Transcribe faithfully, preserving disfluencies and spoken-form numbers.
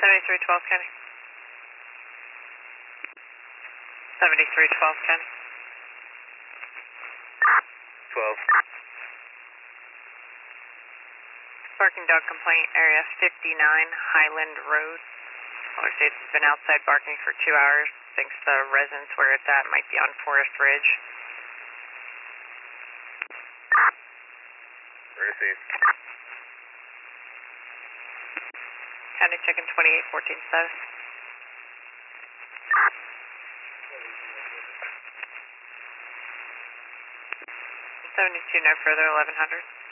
seventy-three twelve County. seventy-three twelve County. twelve. Barking dog complaint, area fifty-nine Highland Road. Caller states it's been outside barking for two hours. Thinks the residence where it's at might be on Forest Ridge. Received. County checking twenty-eight fourteen status. seventy-two no further, eleven hundred.